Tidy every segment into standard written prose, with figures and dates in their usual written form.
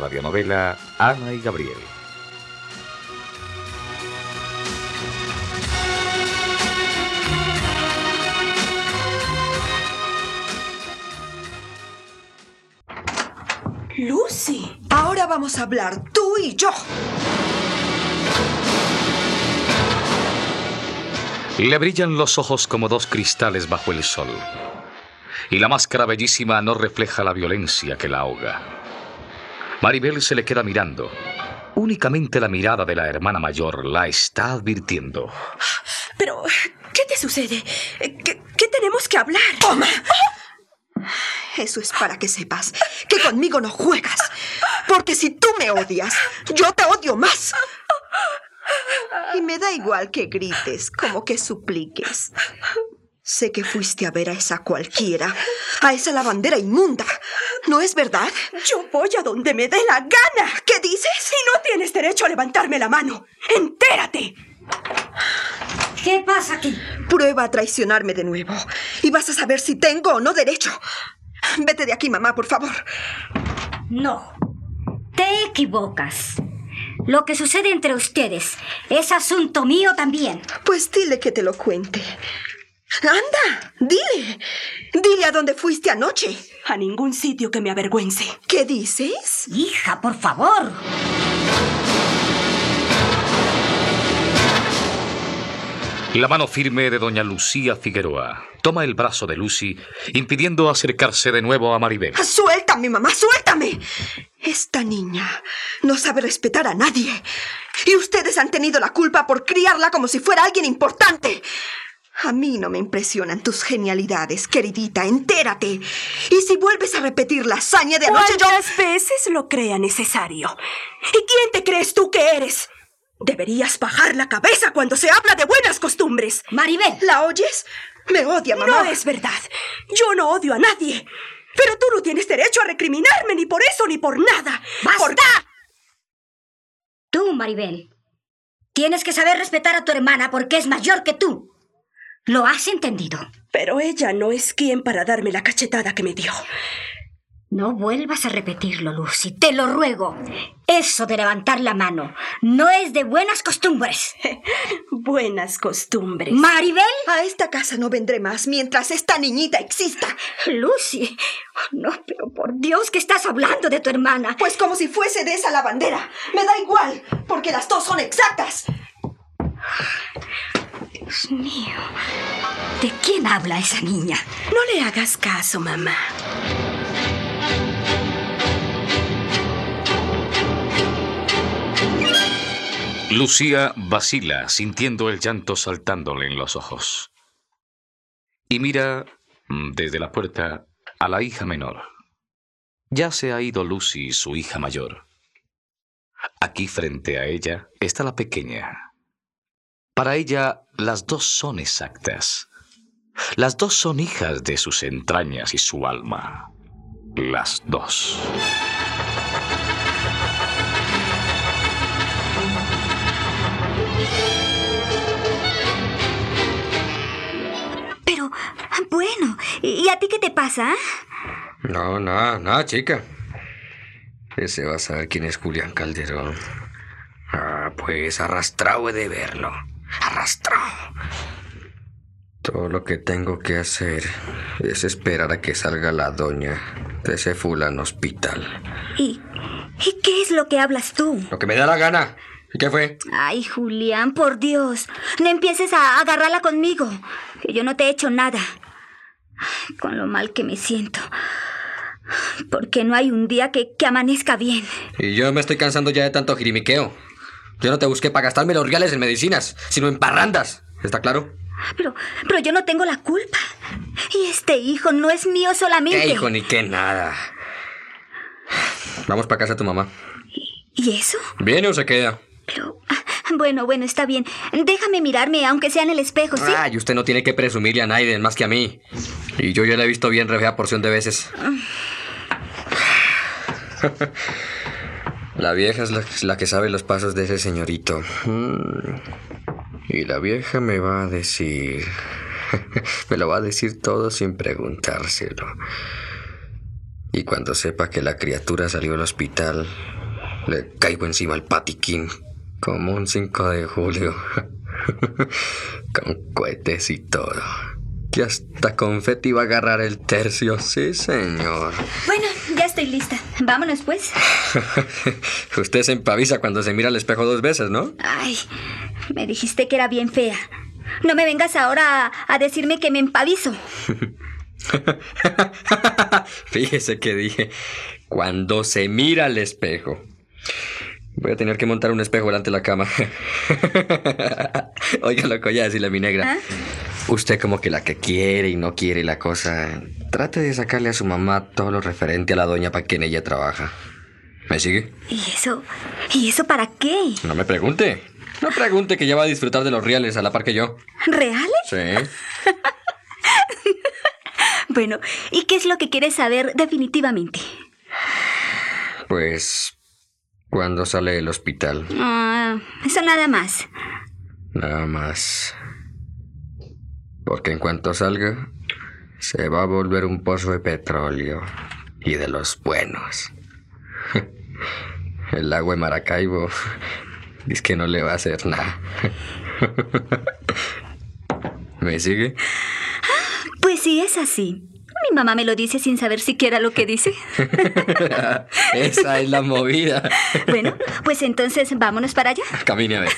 radionovela Ana y Gabriel. Lucy, ahora vamos a hablar tú y yo. Le brillan los ojos como dos cristales bajo el sol. Y la máscara bellísima no refleja la violencia que la ahoga. Maribel se le queda mirando. Únicamente la mirada de la hermana mayor la está advirtiendo. Pero, ¿qué te sucede? ¿Qué tenemos que hablar? ¡Toma! Eso es para que sepas que conmigo no juegas. Porque si tú me odias, yo te odio más. Y me da igual que grites, como que supliques. Sé que fuiste a ver a esa cualquiera, a esa lavandera inmunda. ¿No es verdad? Yo voy a donde me dé la gana. ¿Qué dices? Y no tienes derecho a levantarme la mano. ¡Entérate! ¿Qué pasa aquí? Prueba a traicionarme de nuevo y vas a saber si tengo o no derecho. Vete de aquí, mamá, por favor. No, te equivocas. Lo que sucede entre ustedes es asunto mío también. Pues dile que te lo cuente. ¡Anda! ¡Dile! ¡Dile a dónde fuiste anoche! A ningún sitio que me avergüence. ¿Qué dices? Hija, por favor. La mano firme de doña Lucía Figueroa toma el brazo de Lucy, impidiendo acercarse de nuevo a Maribel. ¡Suéltame, mamá! ¡Suéltame! Esta niña no sabe respetar a nadie. Y ustedes han tenido la culpa por criarla como si fuera alguien importante. A mí no me impresionan tus genialidades, queridita. Entérate. Y si vuelves a repetir la hazaña de anoche, ¿Cuántas veces lo crea necesario? ¿Y quién te crees tú que eres? Deberías bajar la cabeza cuando se habla de buenas costumbres. Maribel. ¿La oyes? Me odia, mamá. No es verdad. Yo no odio a nadie. Pero tú no tienes derecho a recriminarme ni por eso ni por nada. ¡Basta! Tú, Maribel, tienes que saber respetar a tu hermana porque es mayor que tú. ¿Lo has entendido? Pero ella no es quien para darme la cachetada que me dio. No vuelvas a repetirlo, Lucy. Te lo ruego. Eso de levantar la mano no es de buenas costumbres. Buenas costumbres. ¿Maribel? A esta casa no vendré más mientras esta niñita exista. Lucy. No, pero por Dios que estás hablando de tu hermana. Pues como si fuese de esa lavandera. Me da igual, porque las dos son exactas. Dios mío. ¿De quién habla esa niña? No le hagas caso, mamá. Lucía vacila, sintiendo el llanto saltándole en los ojos. Y mira desde la puerta a la hija menor. Ya se ha ido Lucy, su hija mayor. Aquí frente a ella está la pequeña. Para ella, las dos son exactas. Las dos son hijas de sus entrañas y su alma. Las dos. Pero, bueno, ¿y a ti qué te pasa? No, nada, chica. Ese va a saber quién es Julián Calderón. Pues arrastrado he de verlo. Arrastrado. Todo lo que tengo que hacer es esperar a que salga la doña de ese fulano hospital. ¿Y qué es lo que hablas tú? Lo que me da la gana. ¿Y qué fue? Ay, Julián, por Dios. No empieces a agarrarla conmigo, que yo no te he hecho nada. Con lo mal que me siento. Porque no hay un día que amanezca bien. Y yo me estoy cansando ya de tanto jirimiqueo. Yo no te busqué para gastarme los reales en medicinas, sino en parrandas. ¿Está claro? Pero yo no tengo la culpa. Y este hijo no es mío solamente. ¿Qué hijo ni qué nada? Vamos para casa de tu mamá. ¿Y eso? ¿Viene o se queda? Pero, bueno, está bien. Déjame mirarme, aunque sea en el espejo, ¿sí? Y usted no tiene que presumirle a nadie más que a mí. Y yo ya la he visto bien re fea porción de veces. La vieja es la que sabe los pasos de ese señorito. Y la vieja me va a decir... me lo va a decir todo sin preguntárselo. Y cuando sepa que la criatura salió al hospital, Le caigo encima al patiquín, como un 5 de julio, con cohetes y todo. Que hasta confeti va a agarrar el tercio, sí, señor. Bueno, ya estoy lista. Vámonos, pues. Usted se empavisa cuando se mira al espejo 2 veces, ¿no? Ay, me dijiste que era bien fea. No me vengas ahora a decirme que me empavizo. Fíjese que dije, cuando se mira al espejo. Voy a tener que montar un espejo delante de la cama. Oiga, lo que voy a decirle a mi negra. ¿Ah? Usted como que la que quiere y no quiere la cosa. Trate de sacarle a su mamá todo lo referente a la doña para quien ella trabaja. ¿Me sigue? ¿Y eso para qué? No me pregunte. No pregunte, que ya va a disfrutar de los reales a la par que yo. ¿Reales? Sí. Bueno, ¿y qué es lo que quieres saber definitivamente? Pues, ¿cuándo sale del hospital? Eso nada más. Nada más. Porque en cuanto salga, se va a volver un pozo de petróleo. Y de los buenos. El agua de Maracaibo dice que no le va a hacer nada. ¿Me sigue? Pues sí, es así. Mi mamá me lo dice sin saber siquiera lo que dice. Esa es la movida. Bueno, pues entonces vámonos para allá. Camine a ver.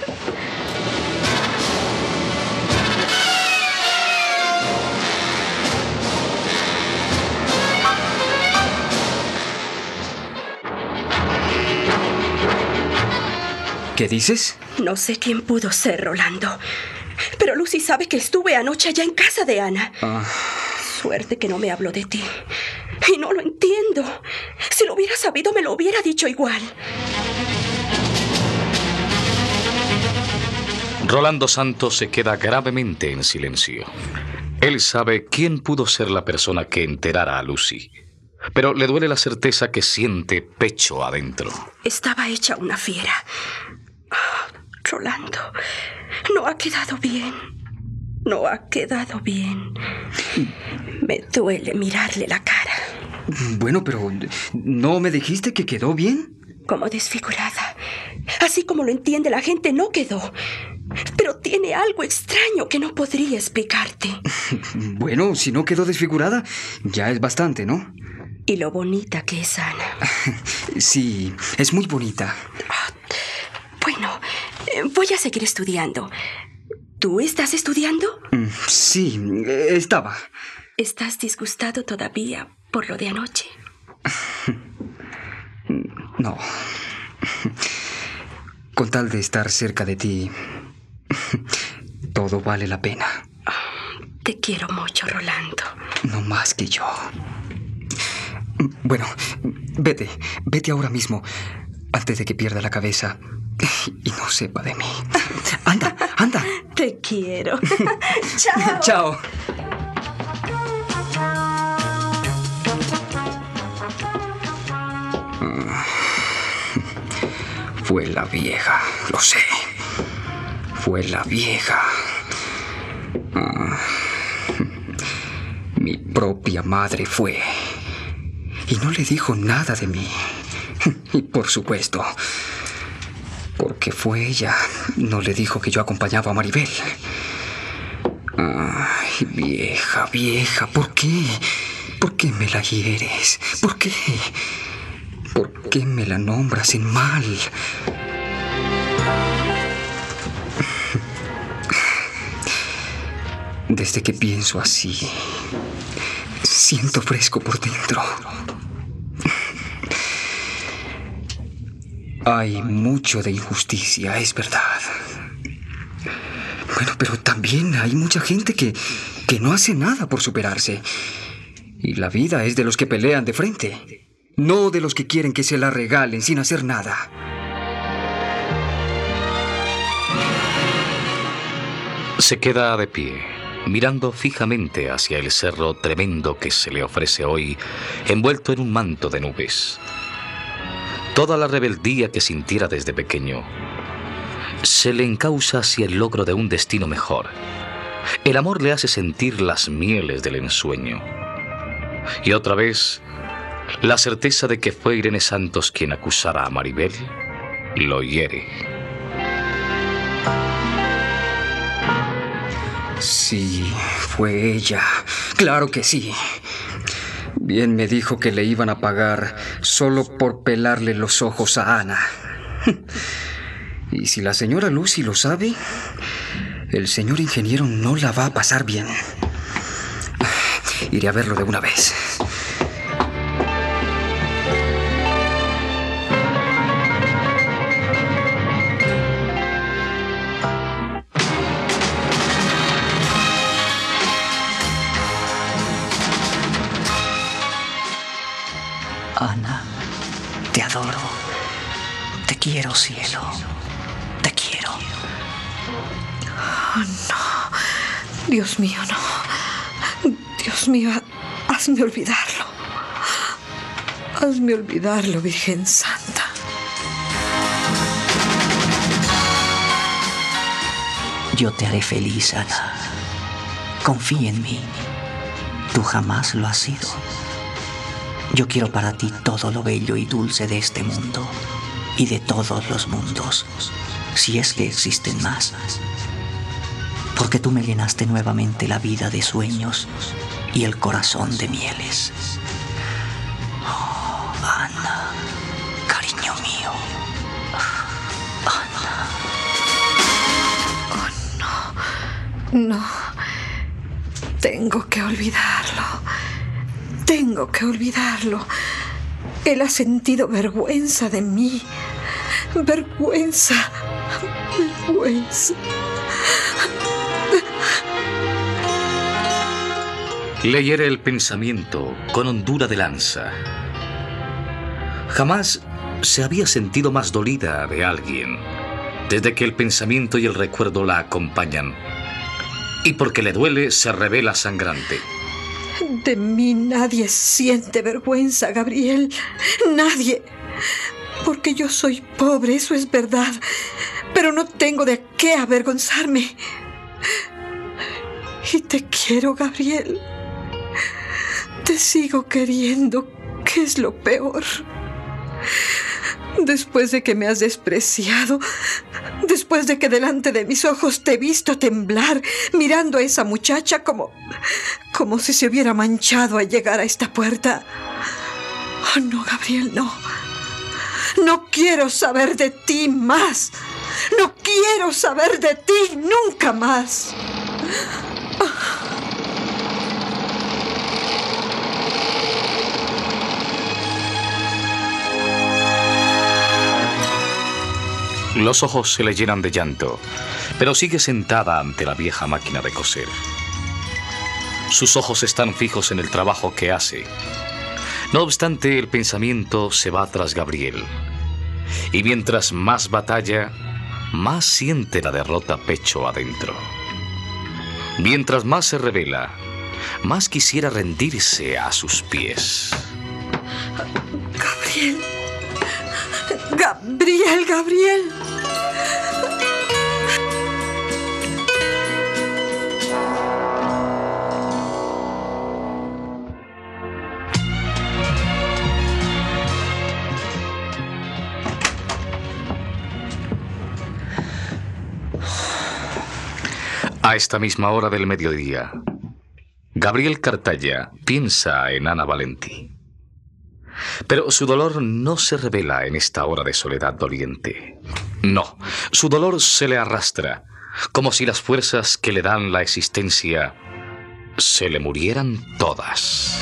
¿Qué dices? No sé quién pudo ser, Rolando. Pero Lucy sabe que estuve anoche allá en casa de Ana. Suerte que no me habló de ti. Y no lo entiendo. Si lo hubiera sabido, me lo hubiera dicho igual. Rolando Santos se queda gravemente en silencio. Él sabe quién pudo ser la persona que enterara a Lucy. Pero le duele la certeza que siente pecho adentro. Estaba hecha una fiera. Rolando, no ha quedado bien. No ha quedado bien. Me duele mirarle la cara. Bueno, pero ¿no me dijiste que quedó bien? Como desfigurada. Así como lo entiende la gente, no quedó. Pero tiene algo extraño que no podría explicarte. Bueno, si no quedó desfigurada, ya es bastante, ¿no? Y lo bonita que es Ana. Sí, es muy bonita. Bueno, voy a seguir estudiando. ¿Tú estás estudiando? Sí, estaba. ¿Estás disgustado todavía por lo de anoche? No. Con tal de estar cerca de ti, todo vale la pena. Te quiero mucho, Rolando. No más que yo. Bueno, vete ahora mismo, antes de que pierda la cabeza y no sepa de mí. Anda. Te quiero. Chao. Chao. Fue la vieja, lo sé. Fue la vieja. Mi propia madre fue. Y no le dijo nada de mí. Y por supuesto, porque fue ella, no le dijo que yo acompañaba a Maribel. Ay, vieja, ¿por qué? ¿Por qué me la hieres? ¿Por qué? ¿Por qué me la nombras en mal? Desde que pienso así, siento fresco por dentro. Hay mucho de injusticia, es verdad. Bueno, pero también hay mucha gente que no hace nada por superarse. Y la vida es de los que pelean de frente, no de los que quieren que se la regalen sin hacer nada. Se queda de pie, mirando fijamente hacia el cerro tremendo que se le ofrece hoy, envuelto en un manto de nubes. Toda la rebeldía que sintiera desde pequeño se le encausa hacia el logro de un destino mejor. El amor le hace sentir las mieles del ensueño. Y otra vez La certeza de que fue Irene Santos quien acusara a Maribel lo hiere. Sí, fue ella. Claro que sí. Bien me dijo que le iban a pagar solo por pelarle los ojos a Ana. Y si la señora Lucy lo sabe, el señor ingeniero no la va a pasar bien. Iré a verlo de una vez. Ana, te adoro. Te quiero, cielo. Te quiero. Oh, no. Dios mío, no. Dios mío, hazme olvidarlo. Hazme olvidarlo, Virgen Santa. Yo te haré feliz, Ana. Confía en mí. Tú jamás lo has sido. Yo quiero para ti todo lo bello y dulce de este mundo y de todos los mundos, si es que existen más. Porque tú me llenaste nuevamente la vida de sueños y el corazón de mieles. Oh, Ana, cariño mío. Ana. Oh, no. No. Tengo que olvidarlo. Tengo que olvidarlo. Él ha sentido vergüenza de mí. Vergüenza. Vergüenza. Le hiere el pensamiento con hondura de lanza. Jamás se había sentido más dolida de alguien desde que el pensamiento y el recuerdo la acompañan. Y porque le duele, se revela sangrante. De mí nadie siente vergüenza, Gabriel. Nadie. Porque yo soy pobre, eso es verdad. Pero no tengo de qué avergonzarme. Y te quiero, Gabriel. Te sigo queriendo, que es lo peor. Después de que me has despreciado, después de que delante de mis ojos te he visto temblar, mirando a esa muchacha como si se hubiera manchado al llegar a esta puerta. Oh, no, Gabriel, no. No quiero saber de ti más. No quiero saber de ti nunca más. Los ojos se le llenan de llanto, pero sigue sentada ante la vieja máquina de coser. Sus ojos están fijos en el trabajo que hace. No obstante, el pensamiento se va tras Gabriel. Y mientras más batalla, más siente la derrota pecho adentro. Mientras más se revela, más quisiera rendirse a sus pies. Gabriel. Gabriel, Gabriel. A esta misma hora del mediodía, Gabriel Cartaya piensa en Ana Valentí. Pero su dolor no se revela en esta hora de soledad doliente. No, su dolor se le arrastra, como si las fuerzas que le dan la existencia se le murieran todas.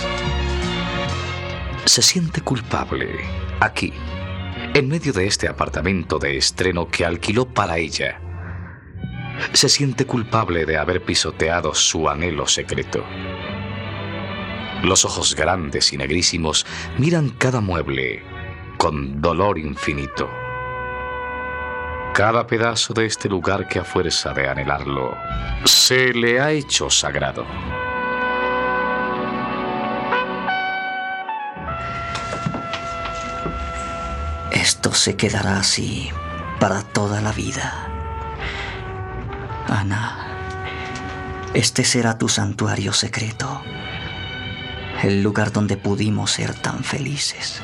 Se siente culpable, aquí, en medio de este apartamento de estreno que alquiló para ella. Se siente culpable de haber pisoteado su anhelo secreto. Los ojos grandes y negrísimos miran cada mueble con dolor infinito. Cada pedazo de este lugar que a fuerza de anhelarlo se le ha hecho sagrado. Esto se quedará así para toda la vida. Ana, este será tu santuario secreto. el lugar donde pudimos ser tan felices.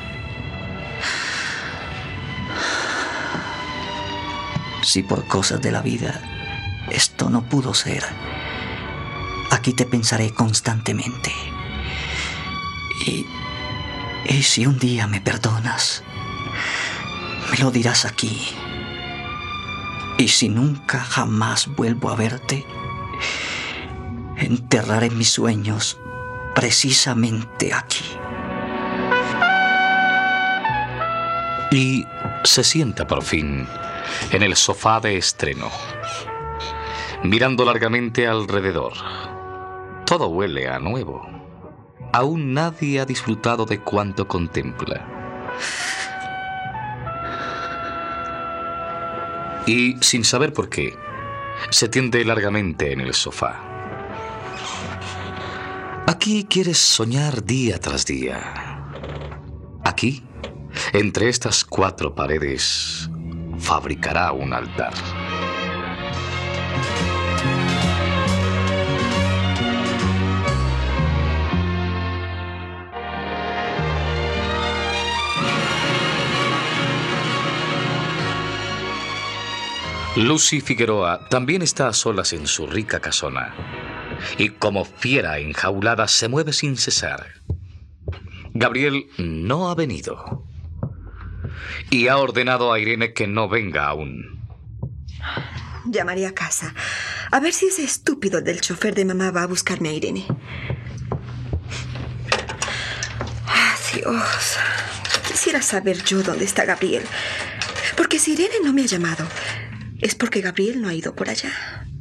Si por cosas de la vida esto no pudo ser, aquí te pensaré constantemente. Y si un día me perdonas, me lo dirás aquí. Y si nunca jamás vuelvo a verte, enterraré mis sueños precisamente aquí. Y se sienta por fin en el sofá de estreno, mirando largamente alrededor. Todo huele a nuevo. Aún nadie ha disfrutado de cuanto contempla. Y, sin saber por qué, se tiende largamente en el sofá. Aquí quieres soñar día tras día. Aquí, entre estas 4 paredes, fabricará un altar. Lucy Figueroa también está a solas en su rica casona, y como fiera enjaulada se mueve sin cesar. Gabriel no ha venido, y ha ordenado a Irene que no venga aún. Llamaré a casa, a ver si ese estúpido del chofer de mamá va a buscarme a Irene. Dios, quisiera saber yo dónde está Gabriel, porque si Irene no me ha llamado, es porque Gabriel no ha ido por allá.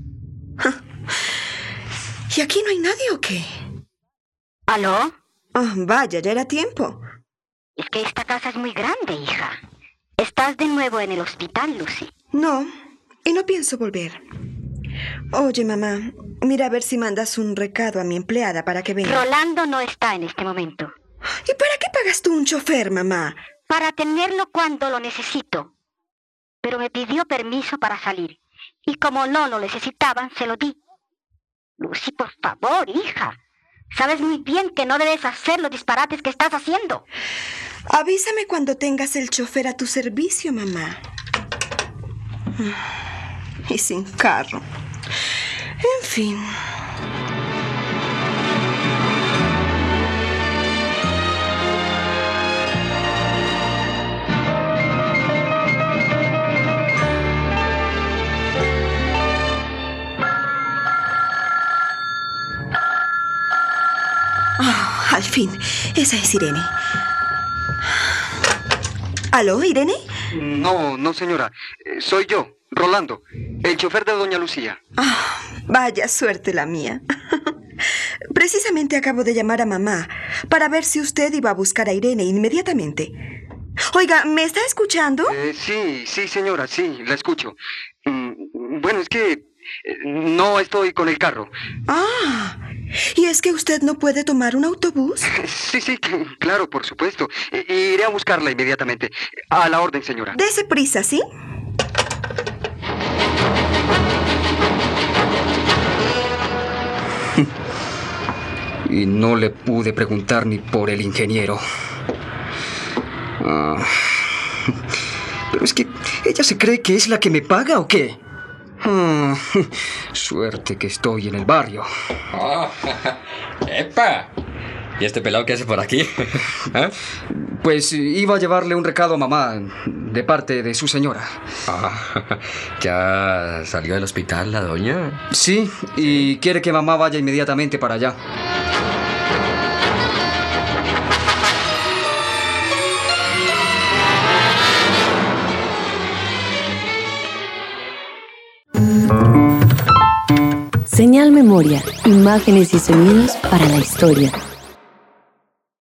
¿Y aquí no hay nadie o qué? ¿Aló? Oh, vaya, ya era tiempo. Es que esta casa es muy grande, hija. ¿Estás de nuevo en el hospital, Lucy? No, y no pienso volver. Oye, mamá, mira a ver si mandas un recado a mi empleada para que venga. Rolando no está en este momento. ¿Y para qué pagas tú un chofer, mamá? Para tenerlo cuando lo necesito. Pero me pidió permiso para salir. Y como no lo necesitaban, se lo di. Lucy, por favor, hija. Sabes muy bien que no debes hacer los disparates que estás haciendo. Avísame cuando tengas el chofer a tu servicio, mamá. Y sin carro. En fin. Oh, al fin, esa es Irene. ¿Aló, Irene? No, señora. Soy yo, Rolando, el chofer de doña Lucía. Vaya suerte la mía. Precisamente acabo de llamar a mamá para ver si usted iba a buscar a Irene inmediatamente. Oiga, ¿me está escuchando? Sí, señora, sí, la escucho. Bueno, es que no estoy con el carro. ¿Y es que usted no puede tomar un autobús? Sí, claro, por supuesto. Iré a buscarla inmediatamente. A la orden, señora. Dese prisa, ¿sí? Y no le pude preguntar ni por el ingeniero. Pero es que ella se cree que es la que me paga, ¿o qué? Suerte que estoy en el barrio. ¡Epa! ¿Y este pelado qué hace por aquí? ¿Eh? Pues iba a llevarle un recado a mamá de parte de su señora. ¿Ya salió del hospital la doña? Sí, y quiere que mamá vaya inmediatamente para allá. Señal Memoria, imágenes y sonidos para la historia.